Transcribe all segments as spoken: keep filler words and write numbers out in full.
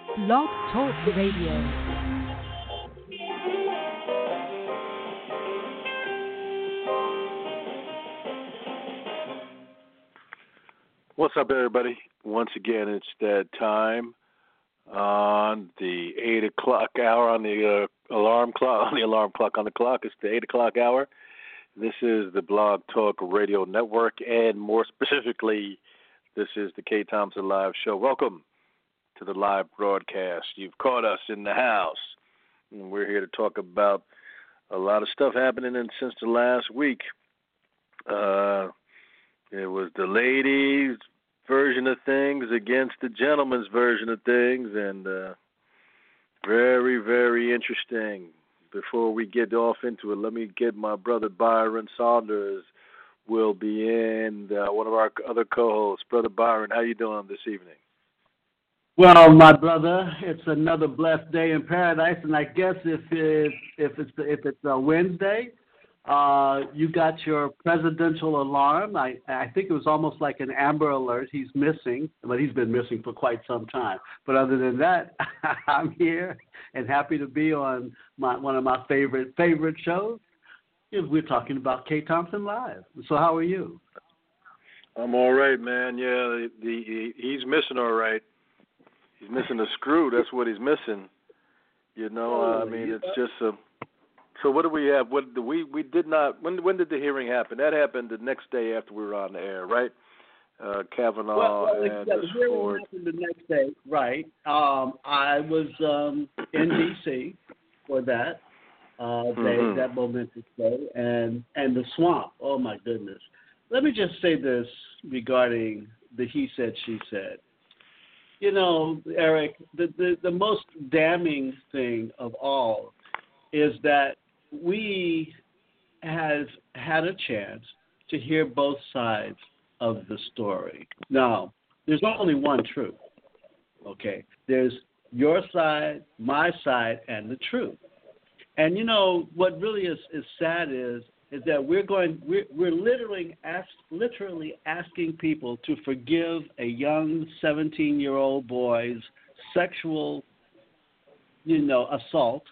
Blog Talk Radio. What's up, everybody? Once again, it's that time on the eight o'clock hour on the uh, alarm clock. On the alarm clock on the clock, it's the eight o'clock hour. This is the Blog Talk Radio Network, and more specifically, this is the K. Thompson Live Show. Welcome to the live broadcast. You've caught us in the house, and we're here to talk about a lot of stuff happening in, since the last week. Uh, it was the ladies' version of things against the gentleman's version of things, and uh, very, very interesting. Before we get off into it, let me get my brother Byron Saunders will be in, uh, one of our other co-hosts. Brother Byron, how you doing this evening? Well, my brother, it's another blessed day in paradise, and I guess if it, if it's if it's a Wednesday, uh, you got your presidential alarm. I I think it was almost like an Amber Alert. He's missing, but he's been missing for quite some time. But other than that, I'm here and happy to be on my one of my favorite favorite shows. We're talking about K. Thompson Live. So how are you? I'm all right, man. Yeah, the, the, he's missing all right. He's missing a screw. That's what he's missing. You know, oh, I mean, yeah. It's just a. So what do we have? What do we we did not. When when did the hearing happen? That happened the next day after we were on the air, right? Uh, Kavanaugh well, well, and the hearing Ford. happened the next day, right? Um, I was um, in D C for that uh, day, mm-hmm. that momentous day, and and the swamp. Oh my goodness! Let me just say this regarding the he said she said. You know, Eric, the, the, the most damning thing of all is that we have had a chance to hear both sides of the story. Now, there's only one truth, okay? There's your side, my side, and the truth. And, you know, what really is, is sad is is that we're going, we're, we're literally, ask, literally asking people to forgive a young seventeen-year-old boy's sexual, you know, assault,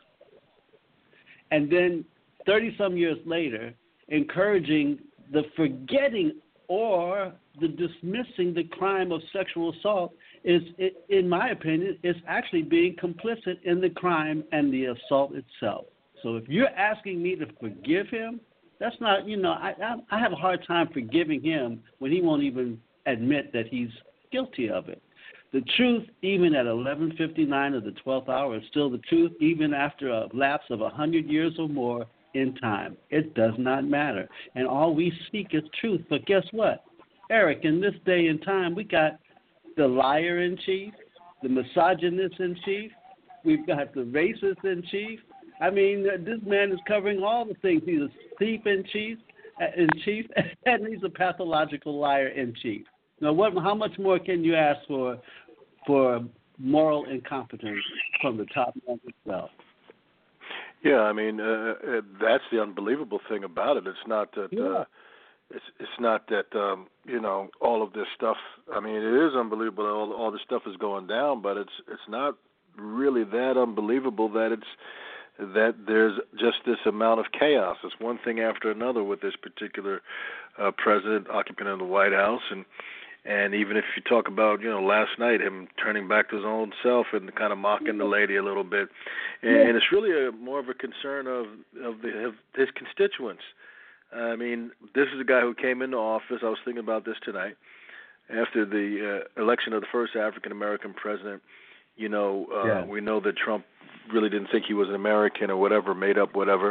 and then thirty-some years later, encouraging the forgetting or the dismissing the crime of sexual assault is, in my opinion, is actually being complicit in the crime and the assault itself. So if you're asking me to forgive him, that's not, you know, I, I I have a hard time forgiving him when he won't even admit that he's guilty of it. The truth, even at eleven fifty-nine of the twelfth hour, is still the truth, even after a lapse of one hundred years or more in time. It does not matter. And all we seek is truth. But guess what? Eric, in this day and time, we got the liar in chief, the misogynist in chief, we've got the racist in chief. I mean, this man is covering all the things. He's a thief in chief, in chief, and he's a pathological liar in chief. Now, what? How much more can you ask for for moral incompetence from the top man himself? Yeah, I mean, uh, uh, that's the unbelievable thing about it. It's not that. Yeah. Uh, it's it's not that um, you know, all of this stuff. I mean, it is unbelievable that all all this stuff is going down, but it's it's not really that unbelievable that it's. that there's just this amount of chaos. It's one thing after another with this particular uh, president, occupant of the White House, and and even if you talk about, you know, last night, him turning back to his own self and kind of mocking the lady a little bit, and, and it's really a, more of a concern of of, the, of his constituents. I mean, this is a guy who came into office. I was thinking about this tonight after the uh, election of the first African American president. You know, uh, yeah. we know that Trump really didn't think he was an American or whatever, made up whatever.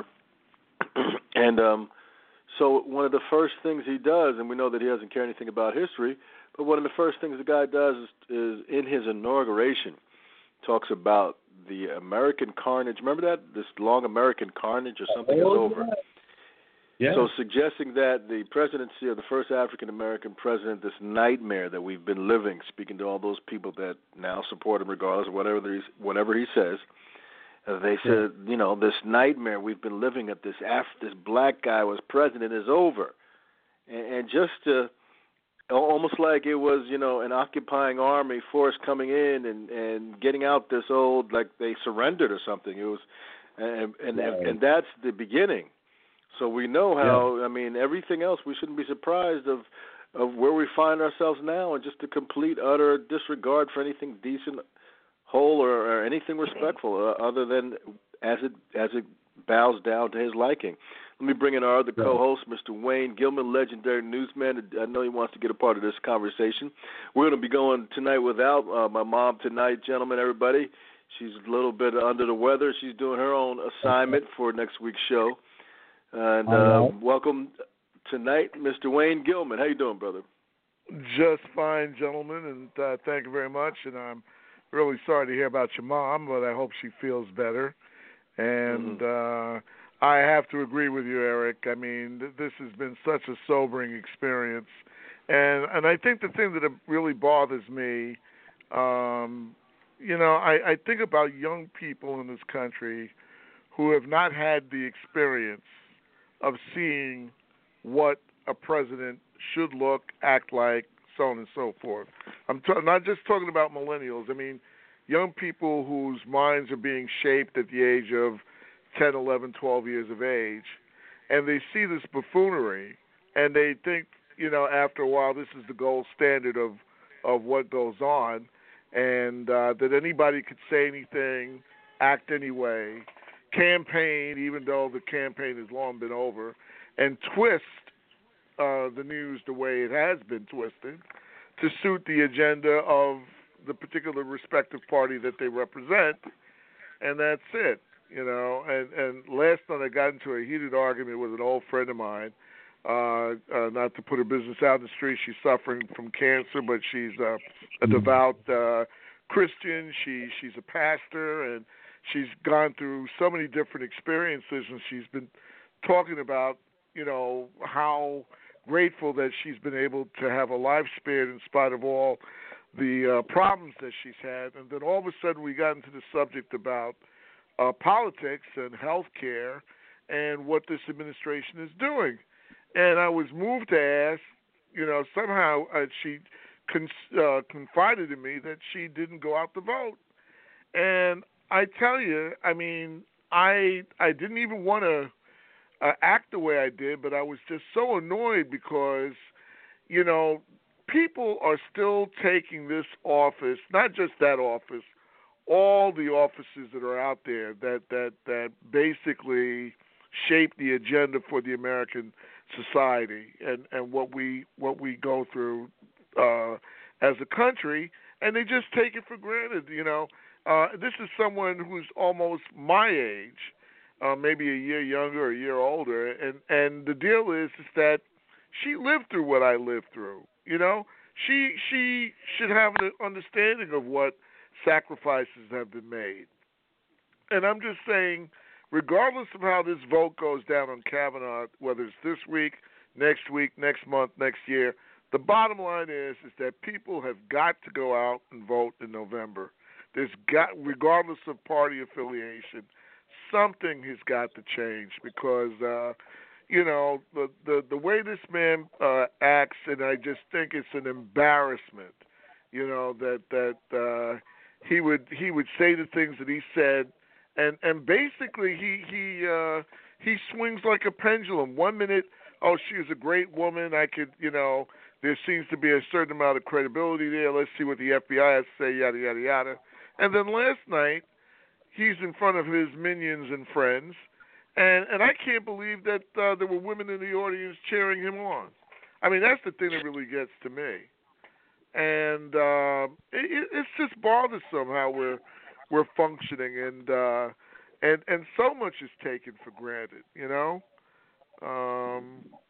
and um, so one of the first things he does, and we know that he doesn't care anything about history, but one of the first things the guy does is, is in his inauguration, talks about the American carnage. Remember that? This long American carnage or something oh, is over. Yeah. So suggesting that the presidency of the first African-American president, this nightmare that we've been living, speaking to all those people that now support him regardless of whatever he, whatever he says, uh, they said, yeah. you know, this nightmare we've been living at, this Af- this black guy was president is over. And, and just to almost like it was, you know, an occupying army force coming in and, and getting out this old, like they surrendered or something. It was, and and, Right. and, and that's the beginning. So we know how. Yeah. I mean, everything else. We shouldn't be surprised of of where we find ourselves now, and just a complete utter disregard for anything decent, whole, or, or anything respectful, uh, other than as it as it bows down to his liking. Let me bring in our other co-host, Mister Wayne Gilman, legendary newsman. I know he wants to get a part of this conversation. We're going to be going tonight without uh, my mom tonight, gentlemen, everybody. She's a little bit under the weather. She's doing her own assignment for next week's show. And uh, right. welcome tonight, Mister Wayne Gilman. How you doing, brother? Just fine, gentlemen, and uh, thank you very much. And I'm really sorry to hear about your mom, but I hope she feels better. And mm-hmm. uh, I have to agree with you, Eric. I mean, th- this has been such a sobering experience. And and I think the thing that really bothers me, um, you know, I, I think about young people in this country who have not had the experience of seeing what a president should look, act like, so on and so forth. I'm t- not just talking about millennials. I mean, young people whose minds are being shaped at the age of ten, eleven, twelve years of age, and they see this buffoonery, and they think, you know, after a while, this is the gold standard of, of what goes on, and uh, that anybody could say anything, act anyway, campaign, even though the campaign has long been over, and twist uh, the news the way it has been twisted to suit the agenda of the particular respective party that they represent, and that's it. You know, and, and last night I got into a heated argument with an old friend of mine, uh, uh, not to put her business out in the street. She's suffering from cancer, but she's uh, a devout uh, Christian. She She's a pastor, and she's gone through so many different experiences, and she's been talking about, you know, how grateful that she's been able to have a life spared in spite of all the uh, problems that she's had. And then all of a sudden we got into the subject about Uh, politics and health care and what this administration is doing. And I was moved to ask, you know, somehow uh, she con- uh, confided in me that she didn't go out to vote. And I tell you, I mean, I I didn't even want to uh, act the way I did, but I was just so annoyed because, you know, people are still taking this office, not just that office, all the offices that are out there that, that, that basically shape the agenda for the American society and, and what we what we go through uh, as a country, and they just take it for granted. You know, uh, this is someone who's almost my age, uh, maybe a year younger, a year older, and, and the deal is is that she lived through what I lived through. You know, she she should have an understanding of what sacrifices have been made. And I'm just saying, regardless of how this vote goes down on Kavanaugh, whether it's this week, next week, next month, next year, the bottom line is is that people have got to go out and vote in November. There's got, regardless of party affiliation, something has got to change because, uh, you know, the, the, the way this man uh, acts, and I just think it's an embarrassment, you know, that, that, uh, He would he would say the things that he said, and, and basically he he uh, he swings like a pendulum. One minute, oh, she is a great woman. I could, you know, there seems to be a certain amount of credibility there. Let's see what the F B I has to say, yada yada yada. And then last night, he's in front of his minions and friends, and and I can't believe that uh, there were women in the audience cheering him on. I mean, that's the thing that really gets to me. And uh, it, it's just bothersome how we're we're functioning, and uh, and and so much is taken for granted. You know, um,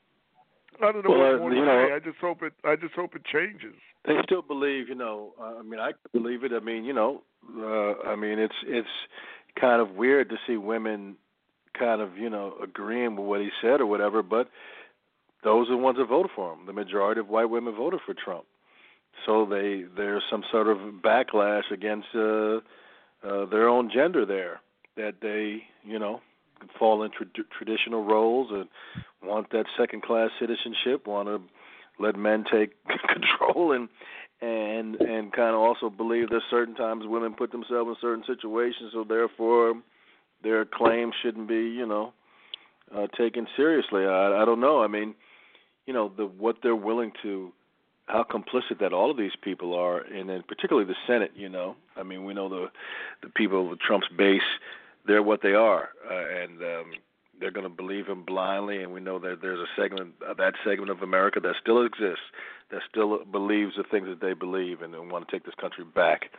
I don't know well, what more uh, to know, say. I just hope it. I just hope it changes. They still believe, you know. Uh, I mean, I believe it. I mean, you know, uh, I mean, it's it's kind of weird to see women kind of, you know, agreeing with what he said or whatever. But those are the ones that voted for him. The majority of white women voted for Trump. So they there's some sort of backlash against uh, uh, their own gender there, that they, you know, fall into tra- traditional roles and want that second-class citizenship, want to let men take control and and and kind of also believe that certain times women put themselves in certain situations, so therefore their claims shouldn't be, you know, uh, taken seriously. I, I don't know. I mean, you know, the what they're willing to, how complicit that all of these people are, and then particularly the Senate. You know, I mean, we know the the people of Trump's base, they're what they are, uh, and um, they're going to believe him blindly. And we know that there's a segment, uh, that segment of America that still exists, that still believes the things that they believe, and, and want to take this country back.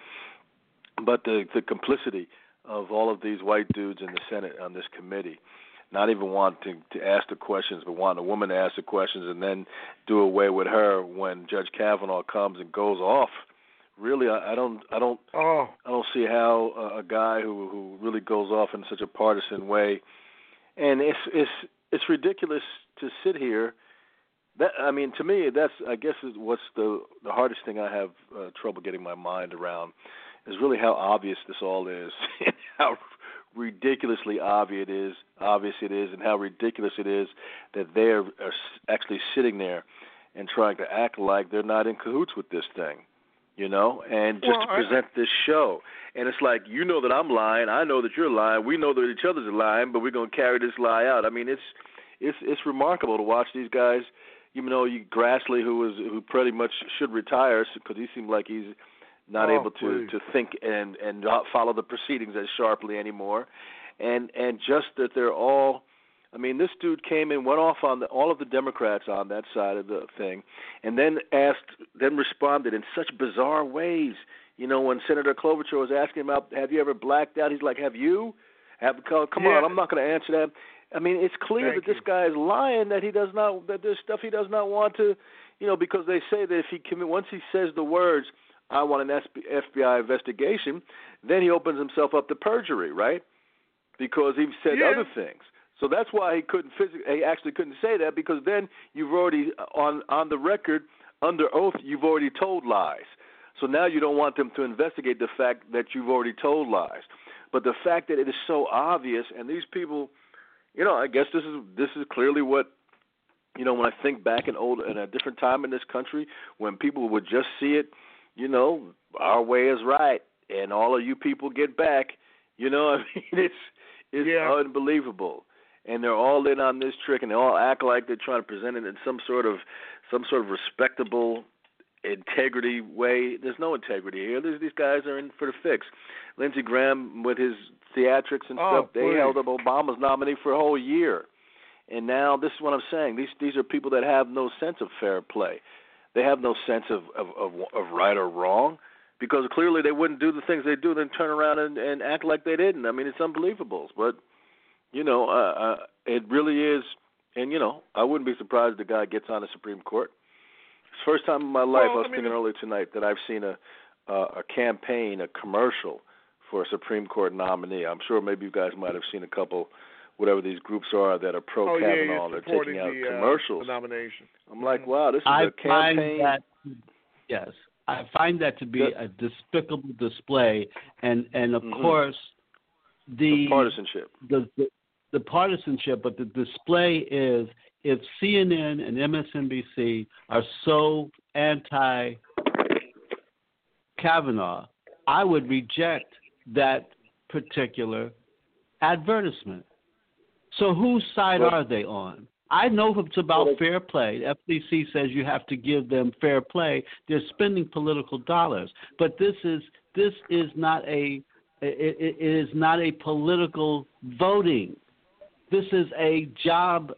But the the complicity of all of these white dudes in the Senate on this committee, not even wanting to ask the questions, but wanting a woman to ask the questions and then do away with her when Judge Kavanaugh comes and goes off. Really, I, I don't, I don't, oh. I don't see how uh, a guy who who really goes off in such a partisan way, and it's it's it's ridiculous to sit here. That I mean, to me, that's I guess is what's the the hardest thing I have uh, trouble getting my mind around is really how obvious this all is, and how ridiculously obvious it is, obvious it is, and how ridiculous it is that they are, are actually sitting there and trying to act like they're not in cahoots with this thing, you know, and just well, to present I, this show. And it's like, you know that I'm lying, I know that you're lying, we know that each other's lying, but we're going to carry this lie out. I mean, it's it's it's remarkable to watch these guys. Even though you, Grassley, who was who pretty much should retire because he seemed like he's not oh, able to, please. to think and, and not follow the proceedings as sharply anymore. And and just that they're all, I mean, this dude came and went off on the, all of the Democrats on that side of the thing, and then asked, then responded in such bizarre ways. You know, when Senator Klobuchar was asking him about, have you ever blacked out? He's like, have you? Have come yeah. on, I'm not going to answer that. I mean, it's clear Thank that this you. guy is lying, that he does not, that there's stuff he does not want to, you know, because they say that if he commit, once he says the words, I want an F B I investigation, then he opens himself up to perjury, right? Because he said yeah. other things. So that's why he couldn't physically, he actually couldn't say that, because then you've already, on on the record, under oath, you've already told lies. So now you don't want them to investigate the fact that you've already told lies. But the fact that it is so obvious, and these people, you know, I guess this is this is clearly what, you know, when I think back in old in a different time in this country, when people would just see it, you know, our way is right, and all of you people get back. You know, I mean, it's it's yeah. unbelievable, and they're all in on this trick, and they all act like they're trying to present it in some sort of some sort of respectable, integrity way. There's no integrity here. There's, these guys are in for the fix. Lindsey Graham with his theatrics and oh, stuff, they please. held up Obama's nominee for a whole year, and now this is what I'm saying. These these are people that have no sense of fair play. They have no sense of, of, of, of right or wrong, because clearly they wouldn't do the things they do, then turn around and, and act like they didn't. I mean, it's unbelievable. But, you know, uh, uh, it really is. And, you know, I wouldn't be surprised if the guy gets on the Supreme Court. It's the first time in my life, well, I was I mean, thinking earlier tonight, that I've seen a, uh, a campaign, a commercial for a Supreme Court nominee. I'm sure maybe you guys might have seen a couple, whatever these groups are that are pro oh, Kavanaugh. yeah, They're taking out the, commercials. Uh, the nomination. I'm like, wow, this is I a campaign. Find that, yes, I find that to be That, a despicable display, and and of mm-hmm. course the, the partisanship. The, the the partisanship, but the display is, if C N N and M S N B C are so anti Kavanaugh, I would reject that particular advertisement. So whose side well, are they on? I know it's about well, fair play. The F C C says you have to give them fair play. They're spending political dollars, but this is this is not a it, it is not a political voting. This is a job.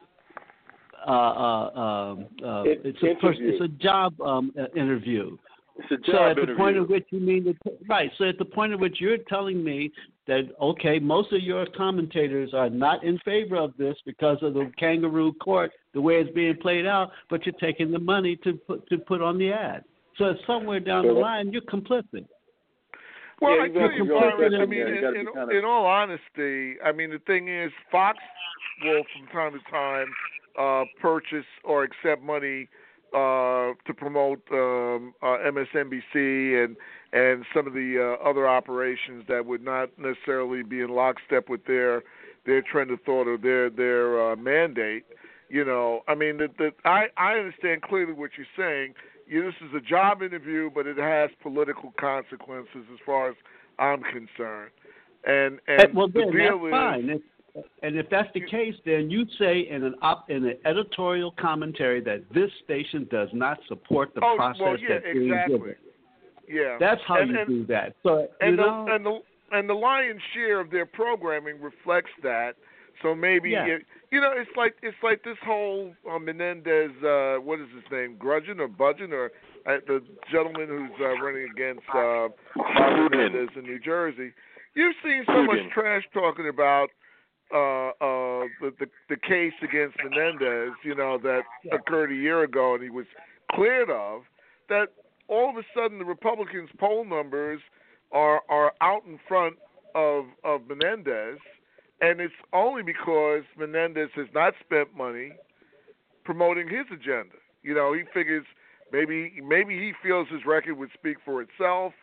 Uh, uh, um, uh, it, it's a pers- interview. it's a job um, uh, interview. It's a job so at interview. the point at which you mean that, right? So at the point at which you're telling me that, okay, most of your commentators are not in favor of this because of the kangaroo court, the way it's being played out, but you're taking the money to put to put on the ad. So it's somewhere down the line you're complicit. Well, yeah, I you tell you, Byron, I mean, yeah, in, you in, kind of... in all honesty, I mean, the thing is, Fox will, from time to time, uh, purchase or accept money uh, to promote um, uh, M S N B C and and some of the uh, other operations that would not necessarily be in lockstep with their their trend of thought or their their uh, mandate. You know, I mean, the, the, I I understand clearly what you're saying. You, this is a job interview, but it has political consequences as far as I'm concerned. And and, and well, the then deal that's is, fine. If, and if that's the case, then you say in an op, in an editorial commentary that this station does not support the oh, process well, yeah, that's being exactly. given. Yeah, That's how and, you and, do that. So and you the, know, and the and the lion's share of their programming reflects that. So maybe yeah. it, you know, it's like it's like this whole uh, Menendez. Uh, what is his name? Grudgeon or Budgeon or uh, the gentleman who's uh, running against uh, Bob Menendez in New Jersey. You've seen so much trash talking about uh, uh, the, the the case against Menendez. You know that Yeah. occurred a year ago, and he was cleared of. That all of a sudden the Republicans' poll numbers are are out in front of of Menendez. And it's only because Menendez has not spent money promoting his agenda. You know, he figures maybe maybe he feels his record would speak for itself,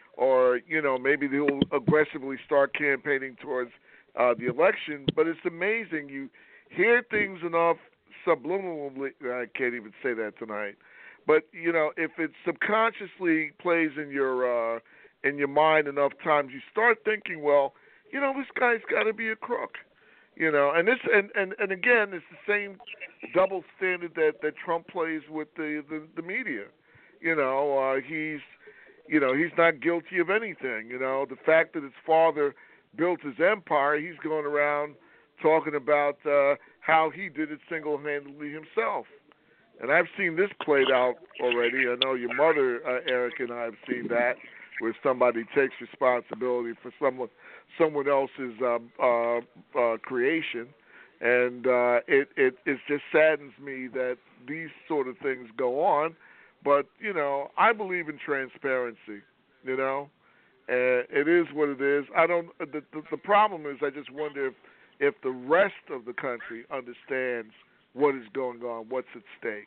or you know maybe he'll aggressively start campaigning towards uh, the election. But it's amazing you hear things enough subliminally. I can't even say that tonight. But you know, if it subconsciously plays in your uh, in your mind enough times, you start thinking, well, you know, this guy's got to be a crook, you know. And this, and, and, and again, it's the same double standard that, that Trump plays with the, the, the media. You know, uh, he's, you know, he's not guilty of anything. You know, the fact that his father built his empire, he's going around talking about uh, how he did it single-handedly himself. And I've seen this played out already. I know your mother, uh, Eric, and I have seen that, where somebody takes responsibility for someone someone else's uh, uh, uh, creation, and uh, it, it it just saddens me that these sort of things go on. But you know, I believe in transparency. You know, and it is what it is. I don't. The, the the problem is, I just wonder if if the rest of the country understands what is going on, what's at stake.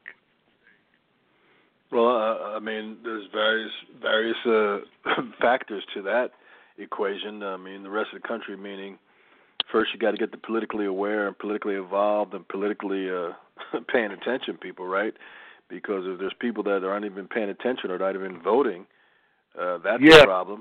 Well, uh, I mean, there's various various uh, factors to that equation. I mean, the rest of the country, meaning first you got to get the politically aware and politically involved and politically uh, paying attention people, right? Because if there's people that aren't even paying attention or not even voting, uh, that's yeah. a problem.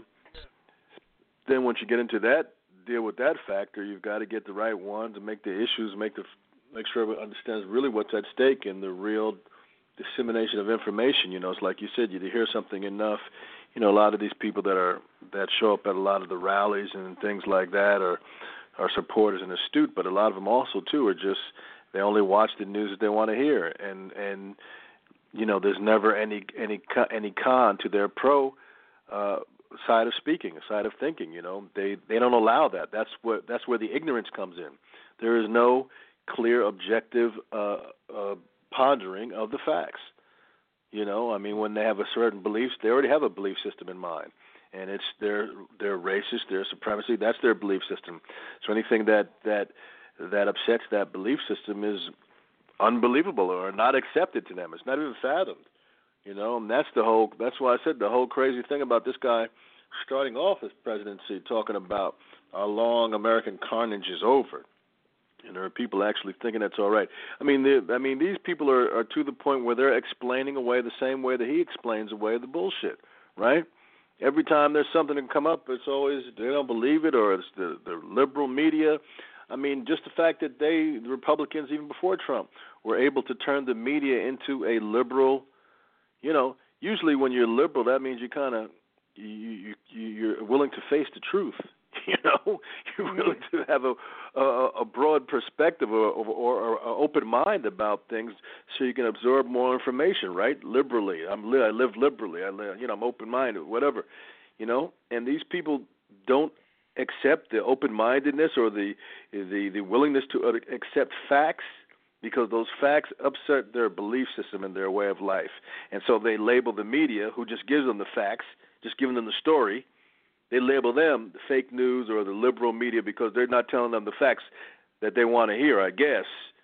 Then once you get into that, deal with that factor, you've got to get the right ones and make the issues, make the make sure everyone understands really what's at stake and the real dissemination of information. You know, it's like you said, you hear something enough. You know, a lot of these people that are that show up at a lot of the rallies and things like that are are supporters and astute, but a lot of them also too are just they only watch the news that they want to hear, and and you know, there's never any any any con to their pro uh, side of speaking, a side of thinking. You know, they they don't allow that. That's what that's where the ignorance comes in. There is no clear, objective uh, uh, pondering of the facts. You know, I mean, when they have a certain beliefs, they already have a belief system in mind, and it's their their racist, their supremacy. That's their belief system. So anything that that that upsets that belief system is unbelievable or not accepted to them. It's not even fathomed. You know, and that's the whole. That's why I said the whole crazy thing about this guy starting off his presidency talking about our long American carnage is over. And there are people actually thinking that's all right. I mean, I mean, these people are, are to the point where they're explaining away the same way that he explains away the bullshit, right? Every time there's something that come up, it's always they don't believe it, or it's the, the liberal media. I mean, just the fact that they, the Republicans, even before Trump, were able to turn the media into a liberal. You know, usually when you're liberal, that means you kind of you, you you're willing to face the truth. You know, you're willing to have a a, a broad perspective or, or, or, or open mind about things, so you can absorb more information. Right? Liberally, I'm I live liberally. I live, you know, I'm open-minded, whatever. You know, and these people don't accept the open-mindedness or the the the willingness to accept facts, because those facts upset their belief system and their way of life. And so they label the media, who just gives them the facts, just giving them the story. They label them the fake news or the liberal media because they're not telling them the facts that they want to hear, I guess.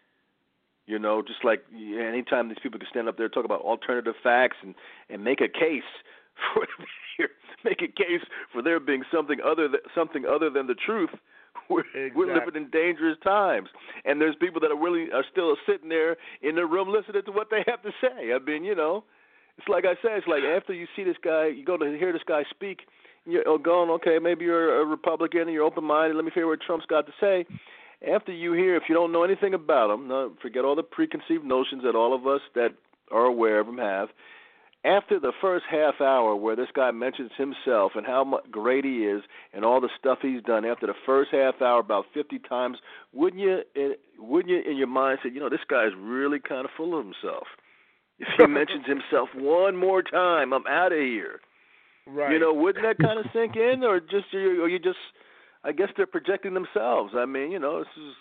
You know, just like anytime these people can stand up there and talk about alternative facts and, and make a case for make a case for there being something other than, something other than the truth, we're, exactly. we're living in dangerous times, and there's people that are really are still sitting there in the room listening to what they have to say. I mean, you know, it's like I said, it's like after you see this guy, you go to hear this guy speak, you're going, okay, maybe you're a Republican and you're open-minded. Let me hear what Trump's got to say. After you hear, if you don't know anything about him, no, forget all the preconceived notions that all of us that are aware of him have. After the first half hour where this guy mentions himself and how much great he is and all the stuff he's done, after the first half hour about fifty times, wouldn't you, wouldn't you in your mind say, you know, this guy's really kind of full of himself? If he mentions himself one more time, I'm out of here. Right. You know, wouldn't that kind of sink in, or just, or you just, I guess they're projecting themselves. I mean, you know, this is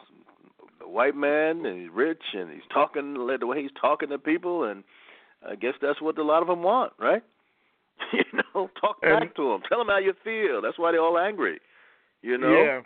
a white man and he's rich and he's talking the way he's talking to people, and I guess that's what a lot of them want, right? You know, talk back and, to them. Tell them how you feel. That's why they're all angry, you know? Yeah.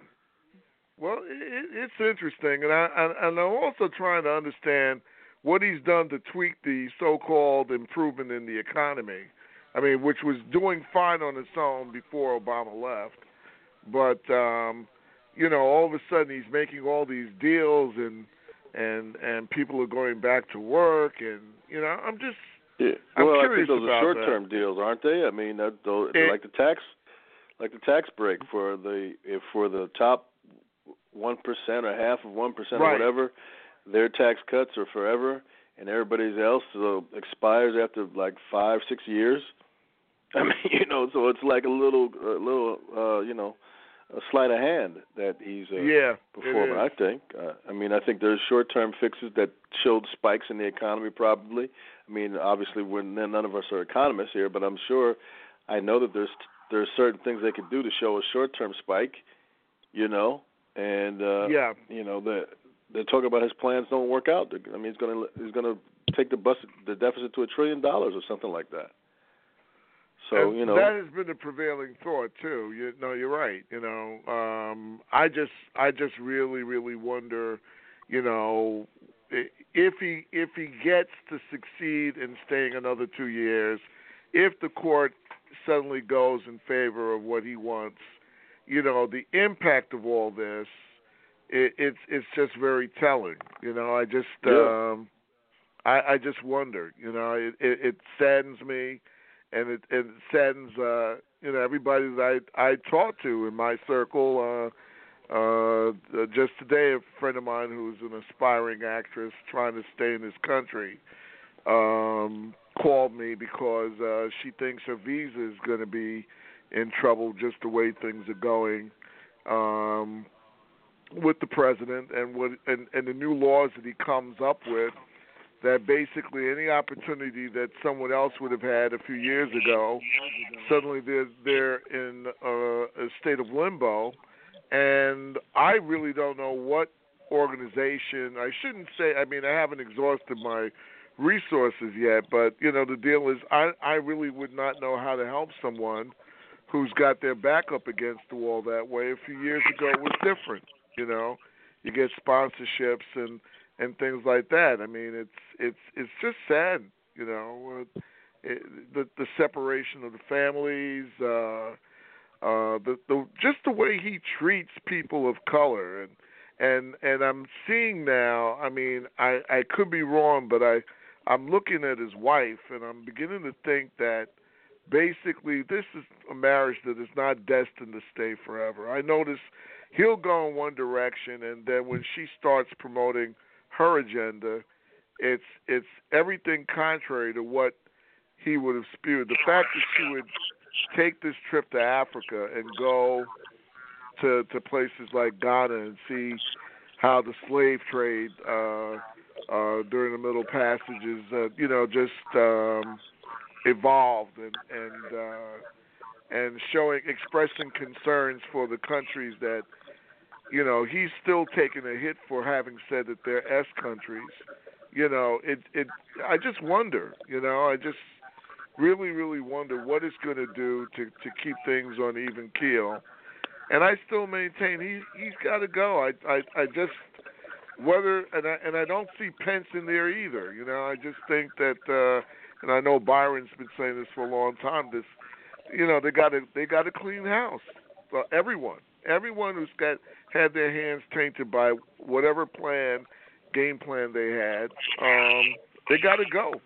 Well, it, it's interesting, and, I, I, and I'm also trying to understand what he's done to tweak the so-called improvement in the economy. I mean, which was doing fine on its own before Obama left. But, um, you know, all of a sudden he's making all these deals and and and people are going back to work, and you know, I'm just yeah. I'm well, curious I think those are short-term that. deals, aren't they? I mean, that, those, it, like the tax, like the tax break for the if for the top one percent or half of one percent right. or whatever, their tax cuts are forever, and everybody's else so expires after like five, six years. I mean, you know, so it's like a little, a little, uh, you know. a sleight of hand that he's uh, yeah, performing, I think. Uh, I mean, I think there's short-term fixes that showed spikes in the economy probably. I mean, obviously, we're, none of us are economists here, but I'm sure I know that there's there's certain things they could do to show a short-term spike, you know, and, uh, yeah. you know, the, they're talking about his plans don't work out. I mean, he's going to he's going to take the, bus, the deficit to a trillion dollars or something like that. So, and you know, that has been the prevailing thought too. You no, you're right. You know, um, I just, I just really, really wonder, you know, if he, if he gets to succeed in staying another two years, if the court suddenly goes in favor of what he wants, you know, the impact of all this, it, it's, it's just very telling. You know, I just, yeah. um, I, I just wonder. You know, it, it, it saddens me. And it, it saddens, uh, you know, everybody that I I talk to in my circle. Uh, uh, just today, a friend of mine who's an aspiring actress trying to stay in this country um, called me because uh, she thinks her visa is going to be in trouble just the way things are going um, with the president and what and, and the new laws that he comes up with. That basically any opportunity that someone else would have had a few years ago, suddenly they're, they're in uh, a state of limbo. And I really don't know what organization, I shouldn't say, I mean, I haven't exhausted my resources yet, but, you know, the deal is I, I really would not know how to help someone who's got their back up against the wall that way. A few years ago it was different, you know. You get sponsorships and and things like that. I mean, it's it's it's just sad, you know, uh, it, the the separation of the families, uh, uh, the the just the way he treats people of color, and and and I'm seeing now. I mean, I I could be wrong, but I I'm looking at his wife, and I'm beginning to think that basically this is a marriage that is not destined to stay forever. I notice he'll go in one direction, and then when she starts promoting her agenda, it's it's everything contrary to what he would have spewed. The fact that she would take this trip to Africa and go to to places like Ghana and see how the slave trade uh, uh, during the Middle Passages, uh, you know, just um, evolved and and uh, and showing expressing concerns for the countries that. You know, he's still taking a hit for having said that they're S countries. You know, it it. I just wonder. You know, I just really, really wonder what it's going to do to to keep things on even keel. And I still maintain he's he's got to go. I I I just whether and I and I don't see Pence in there either. You know, I just think that, uh, and I know Byron's been saying this for a long time. This, you know, they got to they got to clean house. uh, everyone, everyone who's got had their hands tainted by whatever plan, game plan they had, um, they got to go.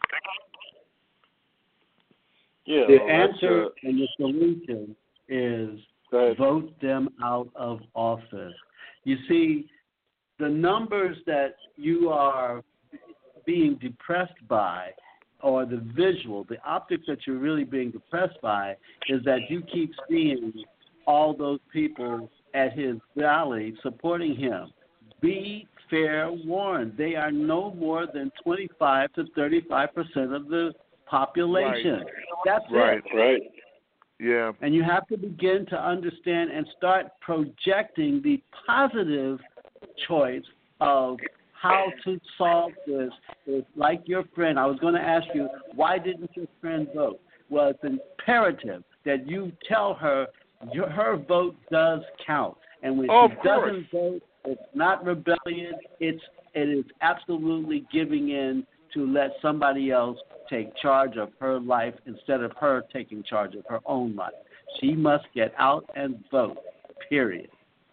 Yeah, the well, answer uh, and the solution is vote them out of office. You see, the numbers that you are being depressed by, or the visual, the optics that you're really being depressed by, is that you keep seeing all those people at his rally supporting him. Be fair warned. They are no more than twenty-five to thirty-five percent of the population. Right. That's Right. it. right. Yeah. And you have to begin to understand and start projecting the positive choice of how to solve this. It's like your friend. I was going to ask you, why didn't your friend vote? Well, it's imperative that you tell her your, her vote does count. And when Oh, she of course. doesn't vote, it's not rebellion. It's it is absolutely giving in to let somebody else take charge of her life instead of her taking charge of her own life. She must get out and vote, period.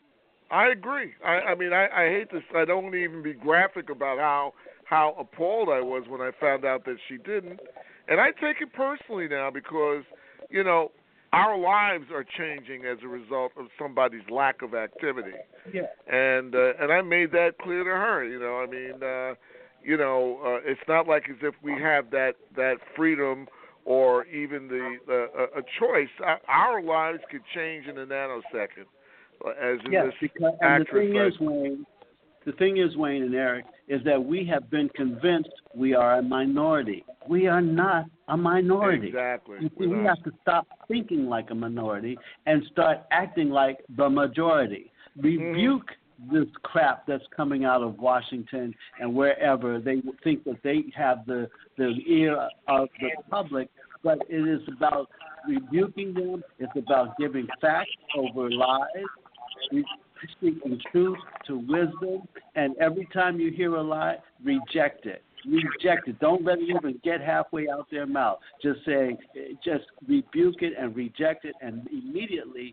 I agree. I, I mean, I, I hate this. I don't want to even be graphic about how how appalled I was when I found out that she didn't. And I take it personally now because, you know, our lives are changing as a result of somebody's lack of activity. Yeah. And uh, and I made that clear to her. You know, I mean, uh, you know, uh, it's not like as if we have that, that freedom or even the uh, a choice. Our lives could change in a nanosecond. As in yes, this because, and the actress, thing is, Wayne, the thing is, Wayne and Eric, is that we have been convinced we are a minority. We are not a minority. Exactly. You see, we have to stop thinking like a minority and start acting like the majority. Rebuke mm-hmm. this crap that's coming out of Washington and wherever. They think that they have the, the ear of the public, but it is about rebuking them. It's about giving facts over lies, speaking truth to wisdom, and every time you hear a lie, reject it. Reject it. Don't let it even get halfway out their mouth. Just say, just rebuke it and reject it, and immediately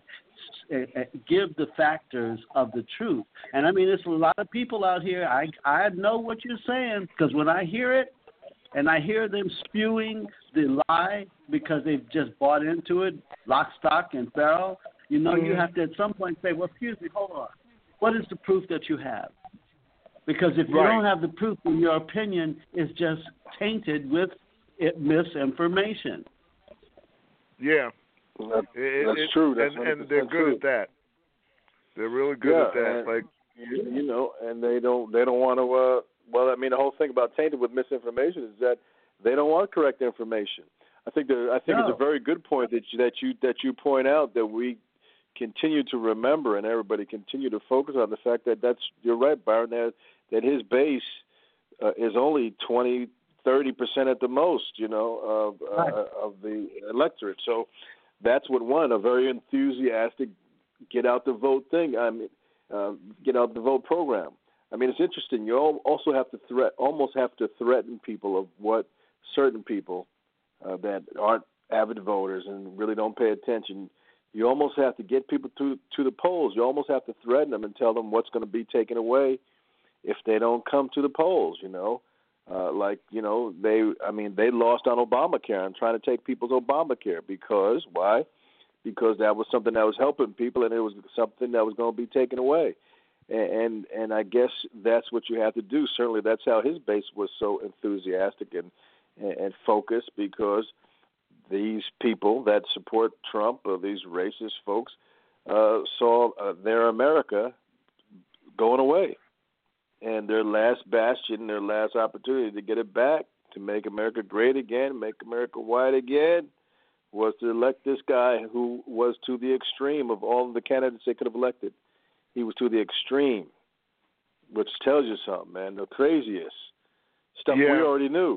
give the factors of the truth. And I mean, there's a lot of people out here. I I know what you're saying, because when I hear it, and I hear them spewing the lie because they've just bought into it, lock, stock, and barrel, you know, mm-hmm. you have to at some point say, well, excuse me, hold on. What is the proof that you have? Because if you right. don't have the proof, then your opinion is just tainted with it, misinformation. Yeah. That, it, that's it, true. That's and, and they're good true. at that. They're really good yeah, at that. And, like you, you know, and they don't they don't want to. Uh, well, I mean, the whole thing about tainted with misinformation is that they don't want correct information. I think that I think no. it's a very good point that you, that you that you point out, that we continue to remember and everybody continue to focus on the fact that that's you're right, Byron, that that his base uh, is only twenty, thirty percent at the most, you know, of right. uh, of the electorate. So that's what won, a very enthusiastic get out the vote thing. I mean, uh, get out the vote program. I mean, it's interesting. You also have to threat, almost have to threaten people of what certain people uh, that aren't avid voters and really don't pay attention. You almost have to get people to to the polls. You almost have to threaten them and tell them what's going to be taken away if they don't come to the polls. You know, uh, like you know they. I mean, they lost on Obamacare and trying to take people's Obamacare because why? Because that was something that was helping people, and it was something that was going to be taken away. And and I guess that's what you have to do. Certainly, that's how his base was so enthusiastic and and focused, because these people that support Trump, or these racist folks, uh, saw uh, their America going away, and their last bastion, their last opportunity to get it back, to make America great again, make America white again, was to elect this guy who was to the extreme of all of the candidates they could have elected. He was to the extreme, which tells you something, man. The craziest stuff yeah. we already knew,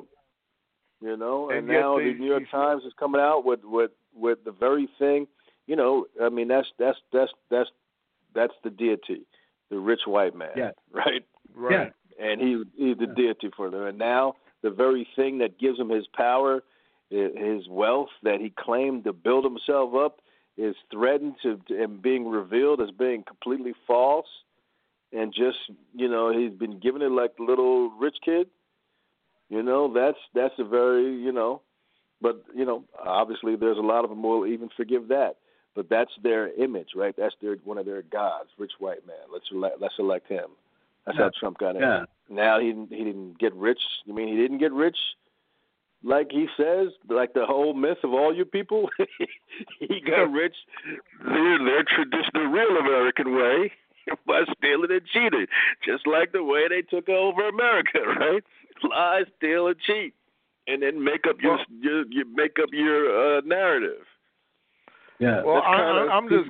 you know. And, and now they, the New York Times is coming out with, with, with the very thing, you know. I mean, that's that's that's that's that's the deity, the rich white man, yeah. right? Right. Yeah. And he he's the yeah. deity for them. And now the very thing that gives him his power, his wealth that he claimed to build himself up, is threatened to, to and being revealed as being completely false, and just, you know, he's been giving it like the little rich kid. You know, that's that's a very, you know, but, you know, obviously there's a lot of them who will even forgive that. But that's their image, right? That's their one of their gods, rich white man. Let's elect, let's elect him. That's yeah. how Trump got in. Yeah. Now he he didn't get rich. You mean he didn't get rich? Like he says, like the whole myth of all you people, he got rich their, their traditional, real American way by stealing and cheating, just like the way they took over America, right? Lie, steal, and cheat, and then make up your, your, your make up your uh, narrative. Yeah. Well, I, I, I'm just.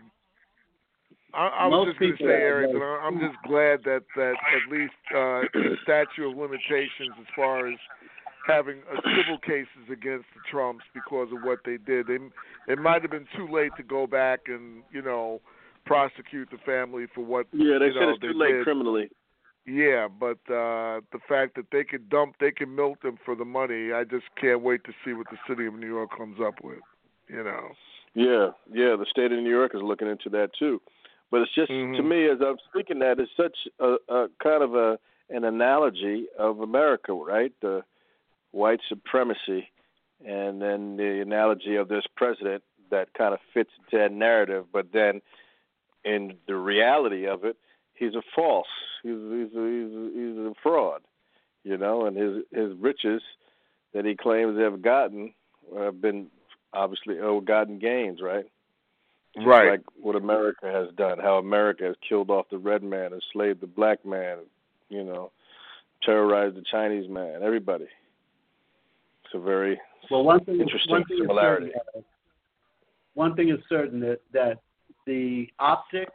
I, I was just going to say, Eric, that I'm just glad that that at least uh, the statute of limitations, as far as having uh, civil cases against the Trumps because of what they did. They, it might have been too late to go back and, you know, prosecute the family for what yeah, they you said know, it's too they late did. criminally. Yeah, but uh, the fact that they could dump, they can milk them for the money, I just can't wait to see what the city of New York comes up with, you know. Yeah, yeah, the state of New York is looking into that too. But it's just, mm-hmm. to me, as I'm speaking that, it's such a, a kind of a an analogy of America, right? The white supremacy, and then the analogy of this president that kind of fits into that narrative. But then in the reality of it, he's a false. He's he's a, he's a, he's a fraud, you know, and his his riches that he claims to have gotten have been obviously ill-gotten gains, right? Just right. like what America has done, how America has killed off the red man, enslaved the black man, you know, terrorized the Chinese man, everybody. It's a very well, one thing, interesting one thing similarity. Is certain, one thing is certain that, that the optics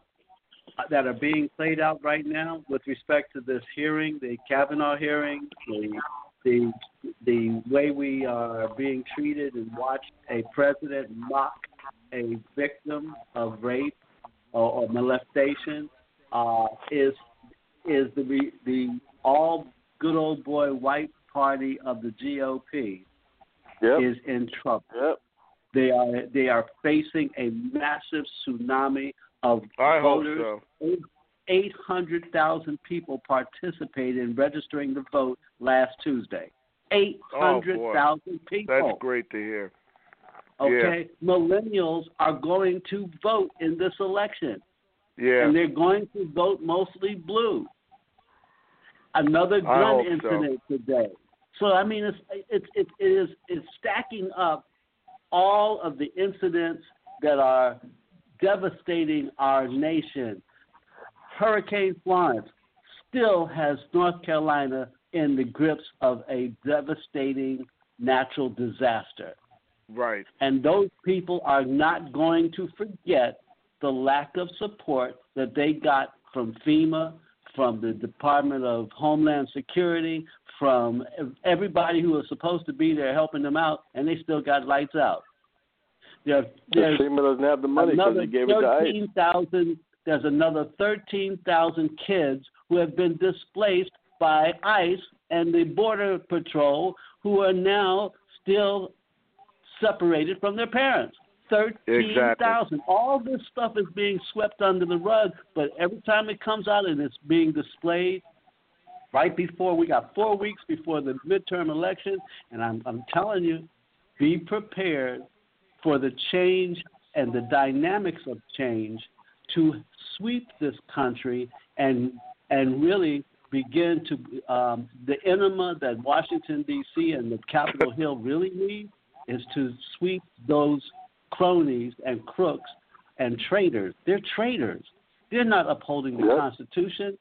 that are being played out right now with respect to this hearing, the Kavanaugh hearing, the the the way we are being treated and watch a president mock a victim of rape or, or molestation uh, is is the the all good old boy white party of the G O P yep. is in trouble. Yep. They are they are facing a massive tsunami of I voters. hope so. eight hundred thousand people participated in registering to vote last Tuesday. eight hundred thousand oh, people. That's great to hear. Okay? Yeah. Millennials are going to vote in this election. Yeah. And they're going to vote mostly blue. Another gun incident so. today. So, I mean, it's, it's, it, it is, it's stacking up all of the incidents that are devastating our nation. Hurricane Florence still has North Carolina in the grips of a devastating natural disaster. Right. And those people are not going to forget the lack of support that they got from FEMA, from the Department of Homeland Security, from everybody who was supposed to be there helping them out, and they still got lights out. There, there's FEMA doesn't have the money because they gave it to ICE. There's another thirteen thousand kids who have been displaced by ICE and the Border Patrol who are now still separated from their parents. thirteen thousand. Exactly. All this stuff is being swept under the rug, but every time it comes out and it's being displayed right before, we got four weeks before the midterm election, and I'm, I'm telling you, be prepared for the change and the dynamics of change to sweep this country and and really begin to um, the enema that Washington, D C and the Capitol Hill really need is to sweep those cronies and crooks and traitors. They're traitors. They're not upholding the yep. Constitution.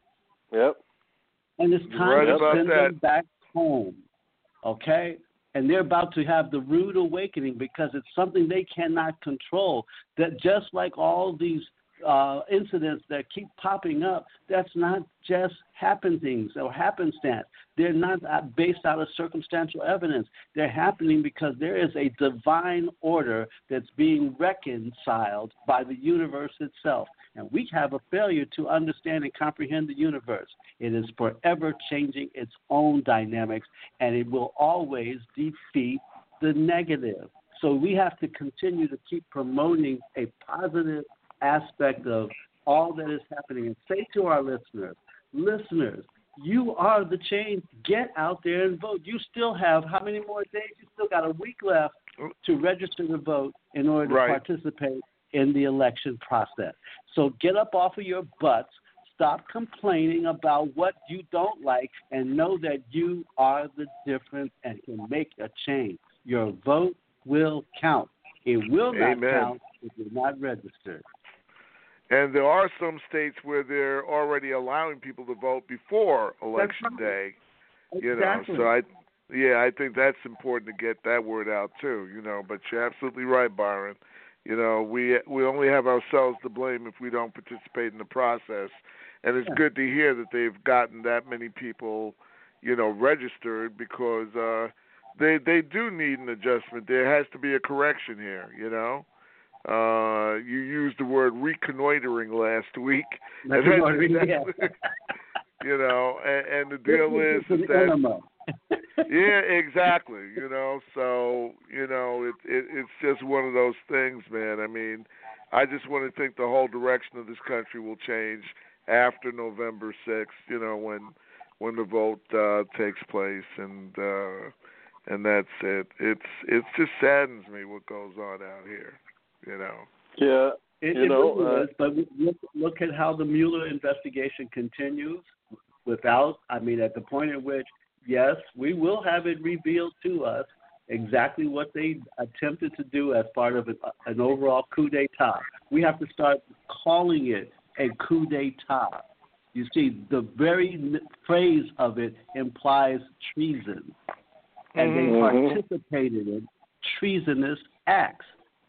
Yep. And it's time right to send that. them back home. Okay? And they're about to have the rude awakening because it's something they cannot control. That just like all these uh, incidents that keep popping up, that's not just happenings or happenstance. They're not based out of circumstantial evidence. They're happening because there is a divine order that's being reconciled by the universe itself. And we have a failure to understand and comprehend the universe. It is forever changing its own dynamics, and it will always defeat the negative. So we have to continue to keep promoting a positive aspect of all that is happening and say to our listeners, listeners, you are the change. Get out there and vote. You still have how many more days? You still got a week left to register to vote in order to right. participate in the election process. So get up off of your butts. Stop complaining about what you don't like and know that you are the difference and can make a change. Your vote will count. It will not Amen. count if you're not registered. And there are some states where they're already allowing people to vote before election right. day. You Exactly. know, so I, yeah, I think that's important to get that word out too. You know, but you're absolutely right, Byron. You know, we we only have ourselves to blame if we don't participate in the process. And it's yeah. good to hear that they've gotten that many people, you know, registered because uh, they they do need an adjustment. There has to be a correction here. You know. Uh, you used the word reconnoitering last week. Reconnoitering, yeah. You know, and, and the deal is, is that yeah, exactly. You know, so you know, it, it it's just one of those things, man. I mean, I just want to think the whole direction of this country will change after November sixth. You know, when when the vote uh, takes place, and uh, and that's it. It's it just saddens me what goes on out here. You know. Yeah. It, you it know, really uh, is, but look, look at how the Mueller investigation continues without, I mean, at the point at which, yes, we will have it revealed to us exactly what they attempted to do as part of an, an overall coup d'etat. We have to start calling it a coup d'etat. You see, the very phrase of it implies treason, and mm-hmm. they participated in treasonous acts.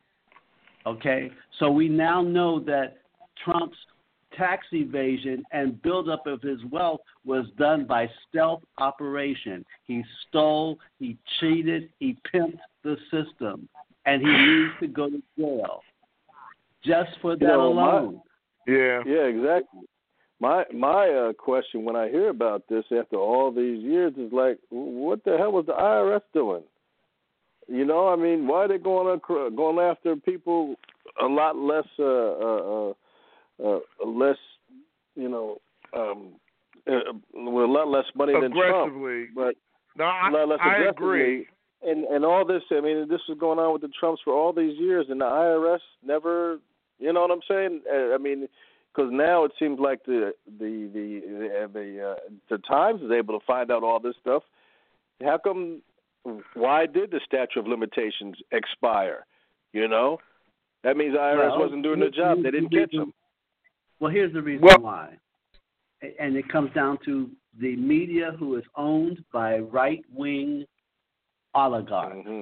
Okay, so we now know that Trump's tax evasion and buildup of his wealth was done by stealth operation. He stole, he cheated, he pimped the system, and he needs to go to jail just for that you know, alone. My, yeah, yeah, exactly. My my uh, question when I hear about this after all these years is like, what the hell was the I R S doing? You know, I mean, why are they going going after people a lot less, uh, uh, uh, less, you know, um, uh, with a lot less money than Trump? But no, I, a lot less I agree. And and all this, I mean, this was going on with the Trumps for all these years, and the I R S never, you know what I'm saying? I mean, because now it seems like the the the the the, uh, the Times is able to find out all this stuff. How come? Why did the statute of limitations expire? You know, that means the I R S well, wasn't doing their job. They didn't catch them. Well, here's the reason well, why, and it comes down to the media, who is owned by right-wing oligarchs. Mm-hmm.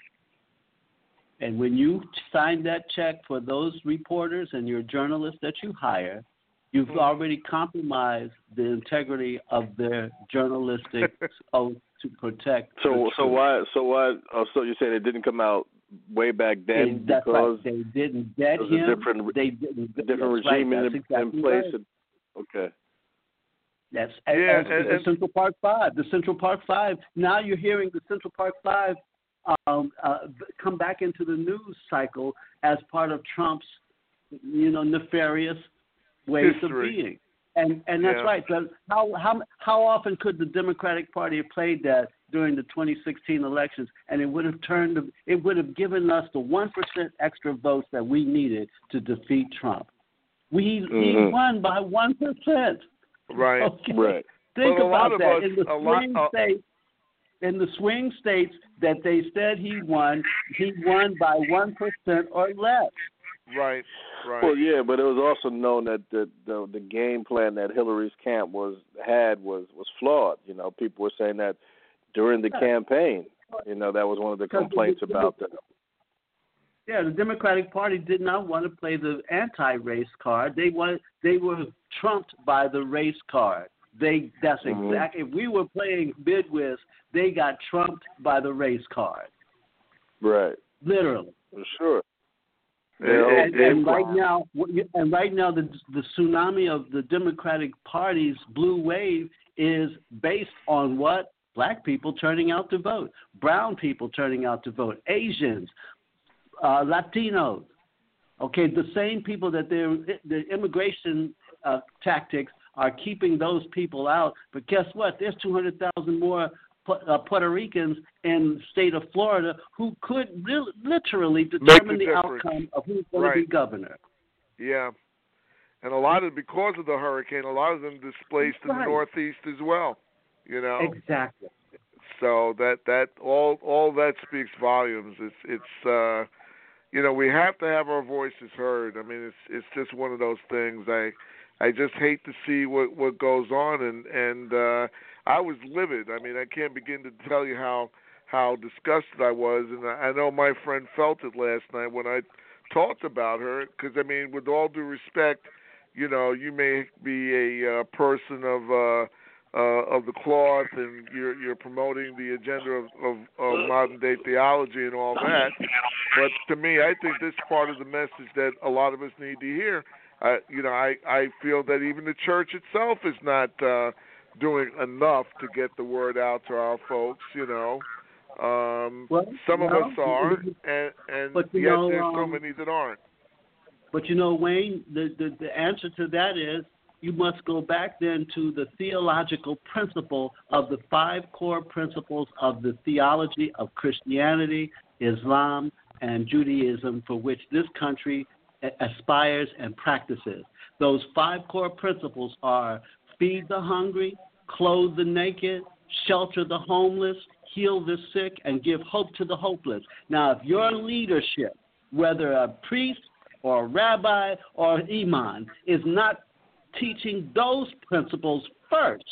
And when you sign that check for those reporters and your journalists that you hire, you've mm-hmm. already compromised the integrity of their journalistic oath to protect. So, so why? So why? Oh, so you saying it didn't come out way back then they, that's because right. they didn't dead him? A different, they didn't. a different that's regime right, in, exactly in place. Right. And, okay. That's yeah, as, and, as the Central Park Five. The Central Park Five. Now you're hearing the Central Park Five um, uh, come back into the news cycle as part of Trump's, you know, nefarious ways history. of being. And and that's yeah. right. But how how how often could the Democratic Party have played that during the twenty sixteen elections, and it would have turned it would have given us the one percent extra votes that we needed to defeat Trump. We mm-hmm. he won by one percent. Right. Okay. Right. Think well, about that. Us, in the swing lot, uh, states, in the swing states that they said he won, he won by one percent or less. Right, right. Well, yeah, but it was also known that the, the the game plan that Hillary's camp was had was, was flawed. You know, people were saying that during the campaign. You know, that was one of the complaints about that. Yeah, the Democratic Party did not want to play the anti-race card. They wanted they were trumped by the race card. They that's mm-hmm. exactly. If we were playing bidwiz, they got trumped by the race card. Right. Literally. For sure. And, and, and right now, and right now, the the tsunami of the Democratic Party's blue wave is based on what? Black people turning out to vote, brown people turning out to vote, Asians, uh, Latinos. Okay, the same people that they're, the immigration uh, tactics are keeping those people out. But guess what? There's two hundred thousand more uh, Puerto Ricans in the state of Florida who could really, literally determine the, the outcome of who's going right. to be governor. Yeah. And a lot of, because of the hurricane, a lot of them displaced right. in the Northeast as well, you know? Exactly. So that, that all all that speaks volumes. It's, it's uh, you know, we have to have our voices heard. I mean, it's it's just one of those things. I I just hate to see what, what goes on, and, and uh, I was livid. I mean, I can't begin to tell you how, how disgusted I was, and I know my friend felt it last night when I talked about her, because, I mean, with all due respect, you know, you may be a uh, person of uh, uh, of the cloth, and you're you're promoting the agenda of, of, of modern day theology and all that. But to me, I think this is part of the message that a lot of us need to hear. Uh, you know, I, I feel that even the church itself is not uh, doing enough to get the word out to our folks. You know, um, well, some of no, us are, and, and but, yet know, there's so um, many that aren't. But you know, Wayne, the, the, the answer to that is you must go back then to the theological principle of the five core principles of the theology of Christianity, Islam, and Judaism, for which this country aspires and practices. Those five core principles are feed the hungry, clothe the naked, shelter the homeless, heal the sick, and give hope to the hopeless. Now, if your leadership, whether a priest or a rabbi or an imam, is not teaching those principles first,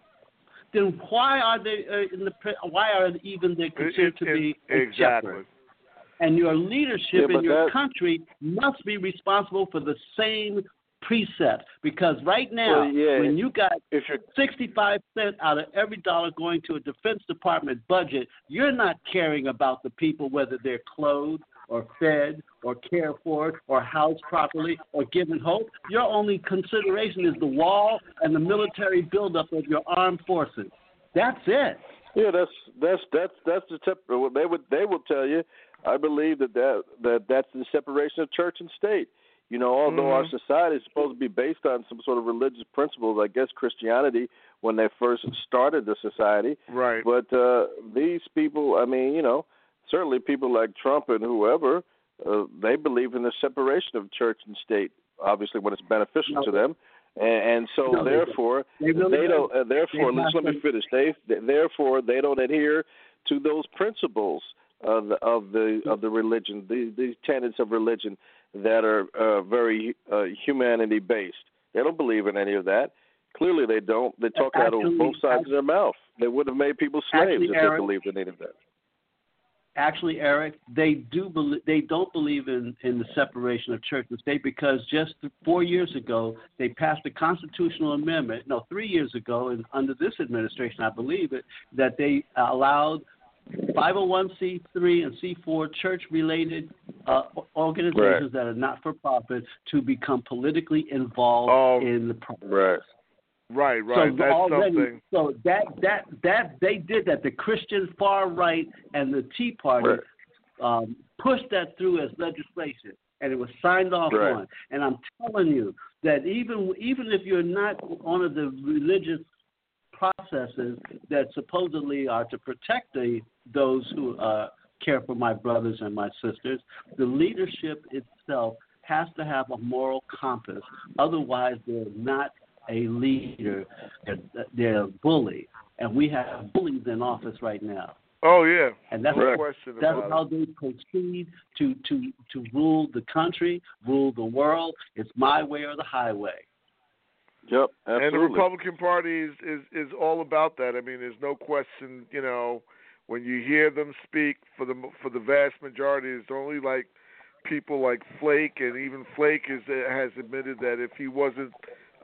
then why are they uh, in the why are even they considered to be a exactly. shepherd? And your leadership yeah, in your that, country must be responsible for the same precepts. Because right now, well, yeah, when you got if you're, sixty-five cents out of every dollar going to a Defense Department budget, you're not caring about the people, whether they're clothed or fed or cared for or housed properly or given hope. Your only consideration is the wall and the military buildup of your armed forces. That's it. Yeah, that's that's that's that's the tip. They would they will tell you. I believe that, that that that's the separation of church and state. You know, although mm-hmm. our society is supposed to be based on some sort of religious principles, I guess Christianity when they first started the society. Right. But uh, these people, I mean, you know, certainly people like Trump and whoever, uh, they believe in the separation of church and state. Obviously, when it's beneficial no. to them, and, and so no, therefore they, really they don't. Uh, therefore, let's let me finish. They therefore they don't adhere to those principles of the of the of the religion, the, these tenets of religion that are uh, very uh, humanity based. They don't believe in any of that. Clearly, they don't. They talk actually, out of both sides actually, of their mouth. They would have made people slaves actually, if Eric, they believed in any of that. Actually, Eric, they do believe, they don't believe in, in the separation of church and state, because just four years ago they passed a constitutional amendment. No, three years ago, and under this administration, I believe it, that they allowed five oh one c three and C four church-related uh, organizations right. that are not for profit to become politically involved oh, in the process. Right. Right, right. So That's already, something. So that that that they did that. The Christian far right and the Tea Party right. um, pushed that through as legislation, and it was signed off right. on. And I'm telling you that even even if you're not one of the religious processes that supposedly are to protect the those who uh, care for my brothers and my sisters, the leadership itself has to have a moral compass. Otherwise, they're not a leader. They're, they're a bully, and we have bullies in office right now. Oh yeah, and that's, no question that's about how it. they proceed to, to, to rule the country, rule the world. It's my way or the highway. Yep, absolutely. And the Republican Party is, is, is all about that. I mean, there's no question. You know, when you hear them speak, for the for the vast majority, it's only like people like Flake, and even Flake is has admitted that if he wasn't